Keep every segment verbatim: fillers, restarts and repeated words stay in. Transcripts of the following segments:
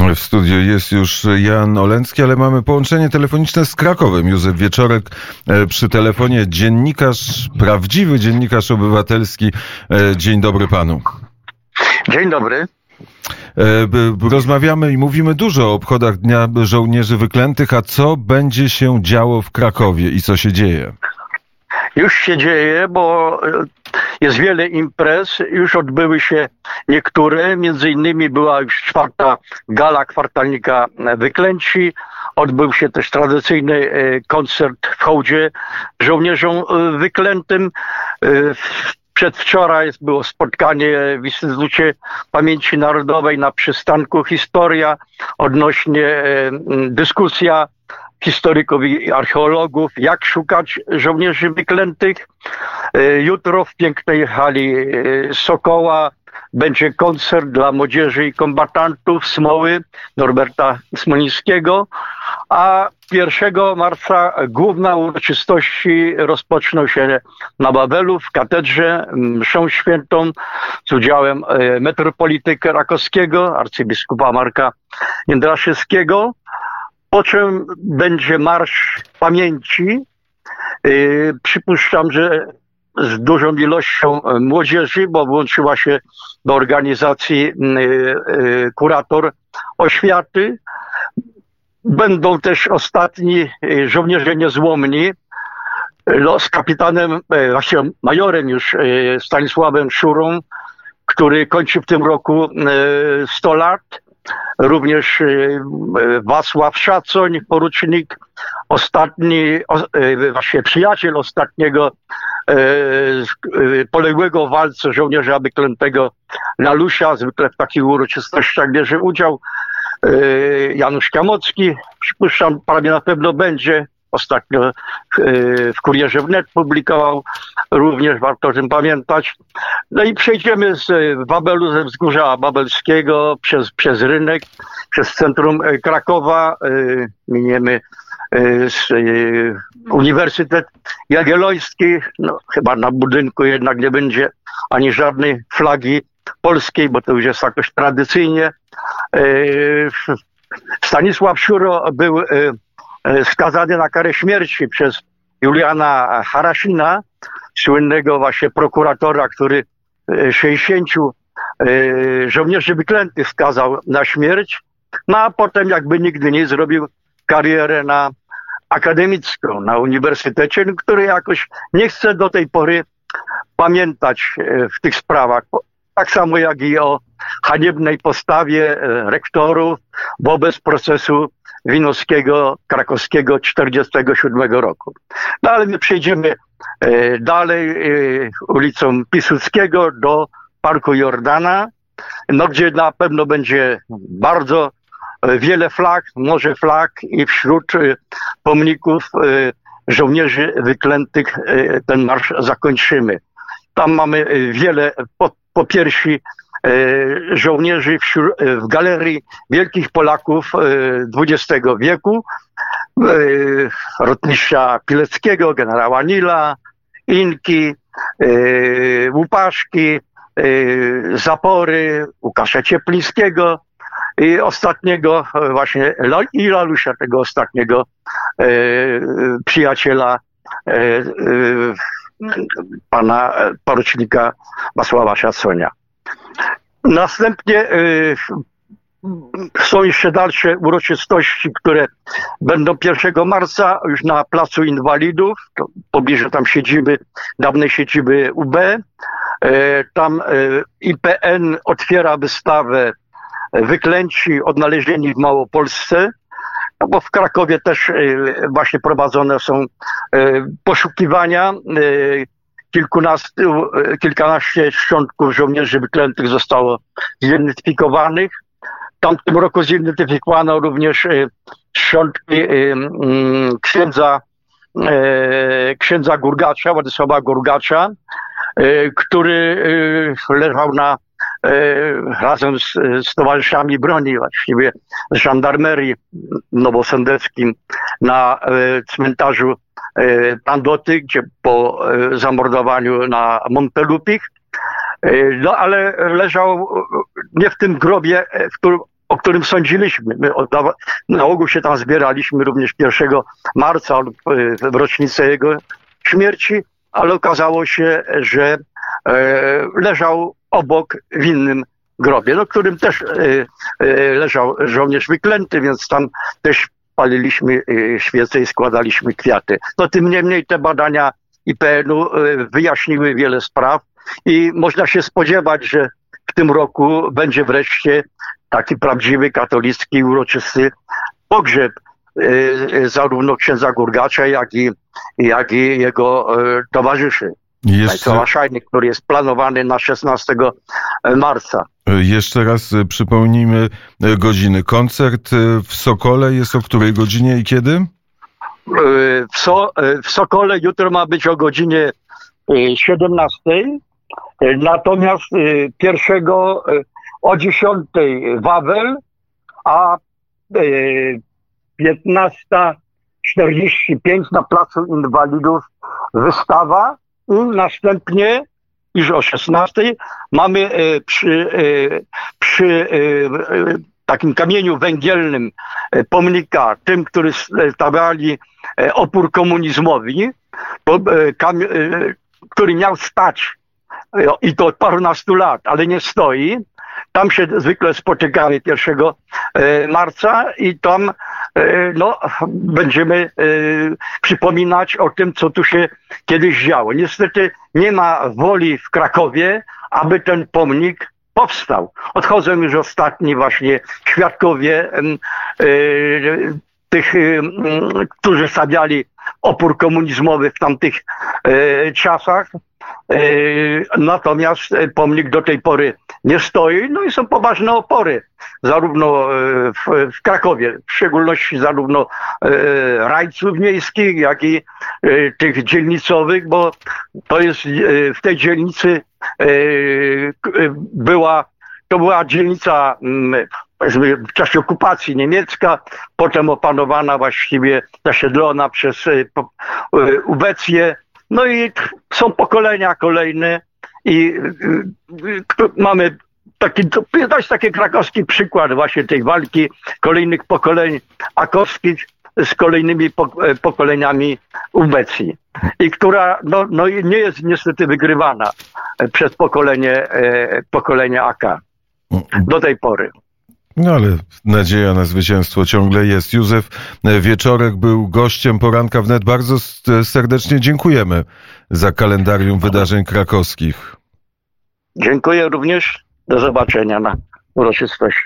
W studiu jest już Jan Olencki, ale mamy połączenie telefoniczne z Krakowem. Józef Wieczorek przy telefonie, dziennikarz, prawdziwy dziennikarz obywatelski. Dzień dobry panu. Dzień dobry. Rozmawiamy i mówimy dużo o obchodach Dnia Żołnierzy Wyklętych, a co będzie się działo w Krakowie i co się dzieje? Już się dzieje, bo jest wiele imprez, już odbyły się niektóre, między innymi była już czwarta gala kwartalnika Wyklęci, odbył się też tradycyjny koncert w hołdzie żołnierzom wyklętym. Przedwczoraj było spotkanie w Instytucie Pamięci Narodowej na przystanku Historia, odnośnie dyskusja historyków i archeologów, jak szukać żołnierzy wyklętych. Jutro w pięknej hali Sokoła będzie koncert dla młodzieży i kombatantów Smoły Norberta Smolińskiego, a pierwszego marca główne uroczystości rozpoczną się na Wawelu w katedrze mszą świętą z udziałem metropolity krakowskiego, arcybiskupa Marka Jędraszewskiego, po czym będzie Marsz Pamięci. Yy, przypuszczam, że z dużą ilością młodzieży, bo włączyła się do organizacji yy, yy, kurator oświaty. Będą też ostatni yy, żołnierze niezłomni no, z kapitanem, yy, właściwie majorem już yy, Stanisławem Szurą, który kończy w tym roku yy, sto lat. Również Wacław Szacoń, porucznik, ostatni, właśnie przyjaciel ostatniego poległego w walce żołnierza wyklętego Lalusia, zwykle w takich uroczystościach bierze udział. Janusz Kiamocki, przypuszczam, prawie na pewno będzie. Ostatnio w Kurierze Wnet publikował, również warto o tym pamiętać. No i przejdziemy z Wawelu, ze Wzgórza Wawelskiego, przez, przez rynek, przez centrum Krakowa, miniemy Uniwersytet Jagielloński, no, chyba na budynku jednak nie będzie ani żadnej flagi polskiej, bo to już jest jakoś tradycyjnie. Stanisław Szuro był skazany na karę śmierci przez Juliana Harasina, słynnego właśnie prokuratora, który sześćdziesięciu żołnierzy wyklętych skazał na śmierć, no a potem jakby nigdy nie zrobił karierę na akademicką, na uniwersytecie, który jakoś nie chce do tej pory pamiętać w tych sprawach. Tak samo jak i o haniebnej postawie rektorów wobec procesu Winowskiego, krakowskiego czterdziestego siódmego roku. No ale my przejdziemy dalej ulicą Piłsudskiego do Parku Jordana, no gdzie na pewno będzie bardzo wiele flag, może flag i wśród pomników żołnierzy wyklętych ten marsz zakończymy. Tam mamy wiele po, po piersi żołnierzy wśród, w galerii wielkich Polaków dwudziestego wieku, rotmistrza Pileckiego, generała Nila, Inki, Łupaszki, Zapory, Łukasza Cieplińskiego i ostatniego właśnie i Lalusia, tego ostatniego przyjaciela pana porucznika Wacława Szaconia. Następnie y, są jeszcze dalsze uroczystości, które będą pierwszego marca już na Placu Inwalidów, to w pobliżu tam siedziby, dawnej siedziby U B. Y, tam y, I P N otwiera wystawę Wyklęci odnalezieni w Małopolsce, no bo w Krakowie też y, właśnie prowadzone są y, poszukiwania. Y, Kilkunastu, kilkanaście szczątków żołnierzy wyklętych zostało zidentyfikowanych. W tamtym roku zidentyfikowano również szczątki księdza, księdza Gurgacza, Władysława Gurgacza, który leżał na, razem z, z towarzyszami broni, właściwie z żandarmerii nowosądeckim na cmentarzu Pandoty, gdzie po zamordowaniu na Montelupich, no ale leżał nie w tym grobie, w którym o którym sądziliśmy. My oddawa- na ogół się tam zbieraliśmy również pierwszego marca w rocznicę jego śmierci, ale okazało się, że e, leżał obok w innym grobie, no, którym też e, e, leżał żołnierz wyklęty, więc tam też paliliśmy e, świece i składaliśmy kwiaty. No tym niemniej te badania I P N-u e, wyjaśniły wiele spraw i można się spodziewać, że w tym roku będzie wreszcie taki prawdziwy, katolicki, uroczysty pogrzeb e, zarówno księdza Gurgacza, jak i, jak i jego e, towarzyszy. Jeszcze... Szajny, który jest planowany na szesnastego marca. Jeszcze raz przypomnijmy godziny. Koncert w Sokole jest o której godzinie i kiedy? W, so, w Sokole jutro ma być o godzinie siedemnastej, natomiast pierwszego o dziesiątej Wawel, a piętnasta czterdzieści pięć na Placu Inwalidów wystawa i następnie już o szesnastej mamy przy, przy takim kamieniu węgielnym pomnika tym, którzy stawiali opór komunizmowi, który miał stać i to od parunastu lat, ale nie stoi. Tam się zwykle spotykamy pierwszego marca i tam no, będziemy przypominać o tym, co tu się kiedyś działo. Niestety nie ma woli w Krakowie, aby ten pomnik powstał. Odchodzą już ostatni właśnie świadkowie tych, którzy stawiali opór komunizmowy w tamtych czasach. Natomiast pomnik do tej pory nie stoi, no i są poważne opory, zarówno w, w Krakowie, w szczególności zarówno rajców miejskich, jak i tych dzielnicowych, bo to jest w tej dzielnicy była, to była dzielnica w czasie okupacji niemiecka, potem opanowana właściwie, zasiedlona przez ubecję. No i są pokolenia kolejne i mamy taki, to jest taki krakowski przykład właśnie tej walki kolejnych pokoleń akowskich z kolejnymi pokoleniami ubecji i która no, no nie jest niestety wygrywana przez pokolenie, pokolenie A K do tej pory. No ale nadzieja na zwycięstwo ciągle jest. Józef Wieczorek był gościem Poranka Wnet. Bardzo serdecznie dziękujemy za kalendarium wydarzeń krakowskich. Dziękuję również. Do zobaczenia na uroczystości.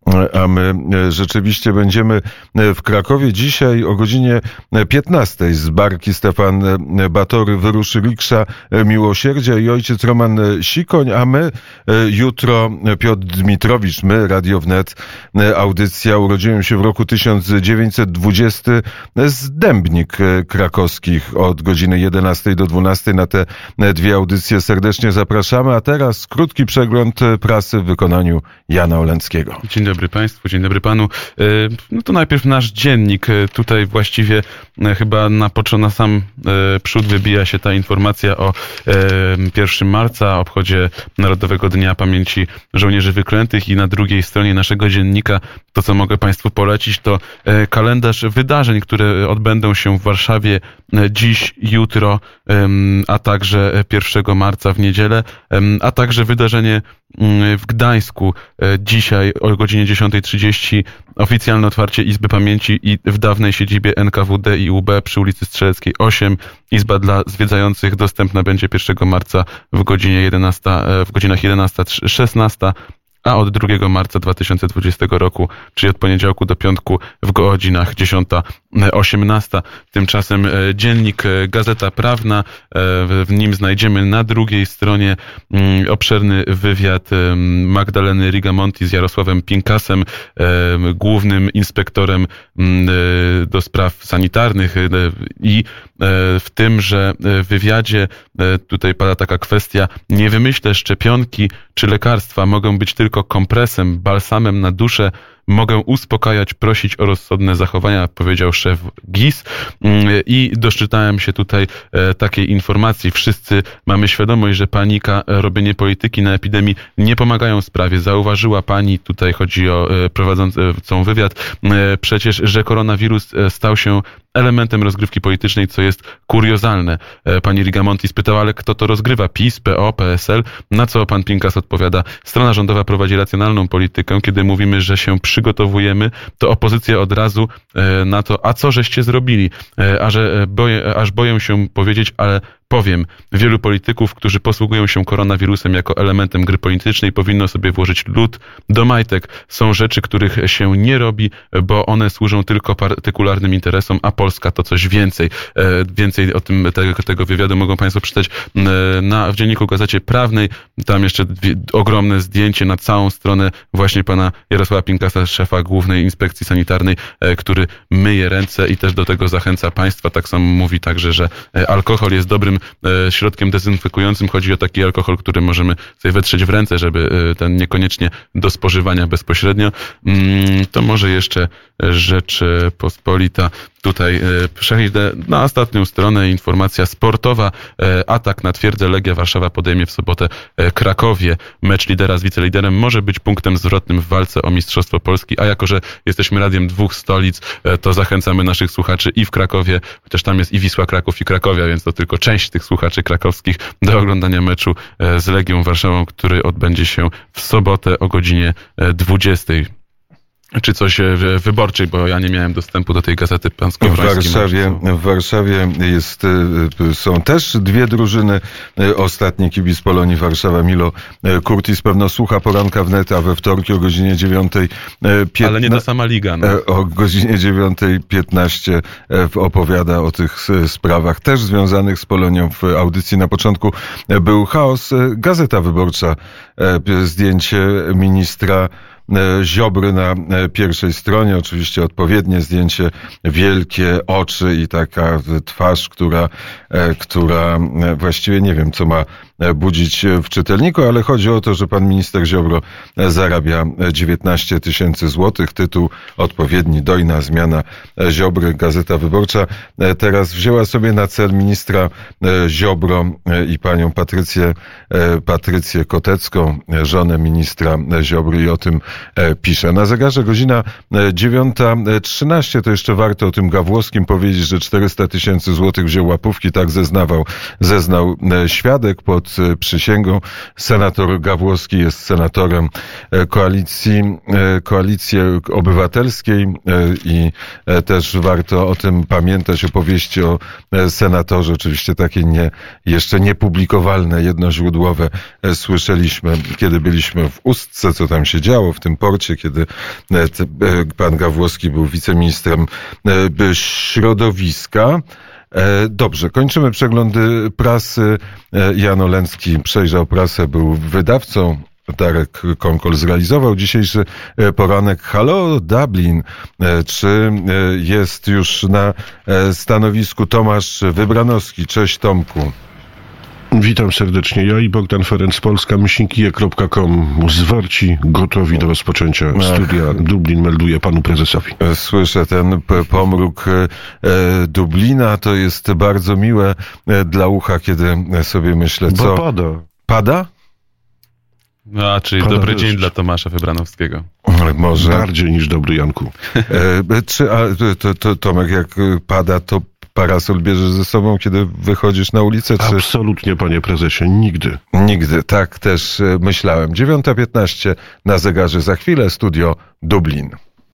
A my rzeczywiście będziemy w Krakowie dzisiaj o godzinie piętnastej. Z barki Stefan Batory wyruszy riksza Miłosierdzia i ojciec Roman Sikoń, a my jutro Piotr Dmitrowicz, my, Radio Wnet, audycja Urodziłem się w roku tysiąc dziewięćset dwudziestym z Dębnik Krakowskich od godziny jedenastej do dwunastej. Na te dwie audycje serdecznie zapraszamy, a teraz krótki przegląd prasy w wykonaniu Jana Olenckiego. Dzień dobry Państwu, dzień dobry Panu. No to najpierw nasz dziennik. Tutaj właściwie chyba na, na sam przód wybija się ta informacja o pierwszego marca, obchodzie Narodowego Dnia Pamięci Żołnierzy Wyklętych i na drugiej stronie naszego dziennika to, co mogę Państwu polecić, to kalendarz wydarzeń, które odbędą się w Warszawie dziś, jutro, a także pierwszego marca w niedzielę, a także wydarzenie w Gdańsku dzisiaj o godzinie dziesiątej trzydzieści oficjalne otwarcie Izby Pamięci i w dawnej siedzibie N K W D i U B przy ulicy Strzeleckiej osiem. Izba dla zwiedzających dostępna będzie pierwszego marca w godzinie jedenastej, w godzinach jedenasta szesnaście, a od drugiego marca dwa tysiące dwudziestego roku, czyli od poniedziałku do piątku w godzinach dziesiąta osiemnasta. Tymczasem dziennik Gazeta Prawna, w nim znajdziemy na drugiej stronie obszerny wywiad Magdaleny Rigamonti z Jarosławem Pinkasem, głównym inspektorem do spraw sanitarnych, i w tymże wywiadzie tutaj pada taka kwestia: nie wymyślę szczepionki czy lekarstwa, mogą być tylko kompresem, balsamem na duszę, Mogę uspokajać, prosić o rozsądne zachowania, powiedział szef G I S. I doczytałem się tutaj takiej informacji. Wszyscy mamy świadomość, że panika, robienie polityki na epidemii nie pomagają sprawie. Zauważyła pani, tutaj chodzi o prowadzącą wywiad, przecież, że koronawirus stał się elementem rozgrywki politycznej, co jest kuriozalne. Pani Rigamonti spytała, ale kto to rozgrywa? PiS, P O, P S L? Na co pan Pinkas odpowiada, strona rządowa prowadzi racjonalną politykę. Kiedy mówimy, że się przygotowujemy, to opozycja od razu na to, a co żeście zrobili? A że boję, aż boję się powiedzieć, ale powiem, wielu polityków, którzy posługują się koronawirusem jako elementem gry politycznej, powinno sobie włożyć lód do majtek. Są rzeczy, których się nie robi, bo one służą tylko partykularnym interesom, a Polska to coś więcej. Więcej o tym tego, tego wywiadu mogą państwo przeczytać na, w Dzienniku Gazecie Prawnej. Tam jeszcze dwie, ogromne zdjęcie na całą stronę właśnie pana Jarosława Pinkasa, szefa Głównej Inspekcji Sanitarnej, który myje ręce i też do tego zachęca państwa. Tak samo mówi także, że alkohol jest dobrym środkiem dezynfekującym. Chodzi o taki alkohol, który możemy sobie wetrzeć w ręce, żeby ten niekoniecznie do spożywania bezpośrednio. To może jeszcze Rzeczpospolita. Tutaj przejdę na ostatnią stronę. Informacja sportowa. Atak na twierdzę Legia Warszawa podejmie w sobotę Krakowie. Mecz lidera z wiceliderem może być punktem zwrotnym w walce o Mistrzostwo Polski, a jako, że jesteśmy radiem dwóch stolic, to zachęcamy naszych słuchaczy i w Krakowie, chociaż tam jest i Wisła Kraków, i Krakowia, więc to tylko część tych słuchaczy krakowskich, do oglądania meczu z Legią Warszawą, który odbędzie się w sobotę o godzinie dwudziestej. Czy coś wyborczej, bo ja nie miałem dostępu do tej gazety. Pan w Warszawie, w Warszawie jest, są też dwie drużyny. Ostatni kibic Polonii Warszawa, Milo Kurtis, pewno słucha poranka wnet, a we wtorki o godzinie dziewiątej piętnaście. Ale nie ta sama liga. No. O godzinie dziewiątej piętnaście opowiada o tych sprawach też związanych z Polonią. W audycji na początku był chaos. Gazeta Wyborcza, zdjęcie ministra Ziobry na pierwszej stronie, oczywiście odpowiednie zdjęcie, wielkie oczy i taka twarz, która, która właściwie nie wiem, co ma budzić w czytelniku, ale chodzi o to, że pan minister Ziobro zarabia dziewiętnaście tysięcy złotych. Tytuł odpowiedni, dojna zmiana Ziobry. Gazeta Wyborcza teraz wzięła sobie na cel ministra Ziobro i panią Patrycję, Patrycję Kotecką, żonę ministra Ziobry, i o tym pisze. Na zegarze godzina dziewiąta trzynaście. To jeszcze warto o tym Gawłowskim powiedzieć, że czterysta tysięcy złotych wziął łapówki, tak zeznawał, zeznał świadek pod przysięgą. Senator Gawłowski jest senatorem koalicji, koalicji obywatelskiej i też warto o tym pamiętać, opowieści o senatorze, oczywiście takie nie, jeszcze niepublikowalne, jednoźródłowe słyszeliśmy, kiedy byliśmy w Ustce, co tam się działo w tym porcie, kiedy pan Gawłowski był wiceministrem środowiska. Dobrze, kończymy przeglądy prasy. Jan Oleński przejrzał prasę, był wydawcą. Darek Konkol zrealizował dzisiejszy poranek. Halo Dublin, czy jest już na stanowisku Tomasz Wybranowski? Cześć Tomku. Witam serdecznie. Ja i Bogdan Ferenc, Polska, myślnikije kropka com, zwarci, gotowi do rozpoczęcia studia Dublin, melduje panu prezesowi. Słyszę ten pomruk Dublina, to jest bardzo miłe dla ucha, kiedy sobie myślę, co... Bo pada. Pada? No, a czyli pada dobry deszcz. Dzień dla Tomasza Wybranowskiego. Może. Bardziej niż dobry, Janku. E, czy, a, to, to, Tomek, jak pada, to parasol bierzesz ze sobą, kiedy wychodzisz na ulicę? Czy... Absolutnie, panie prezesie, nigdy. Nigdy, tak też myślałem. dziewiąta piętnaście na zegarze, za chwilę studio Dublin.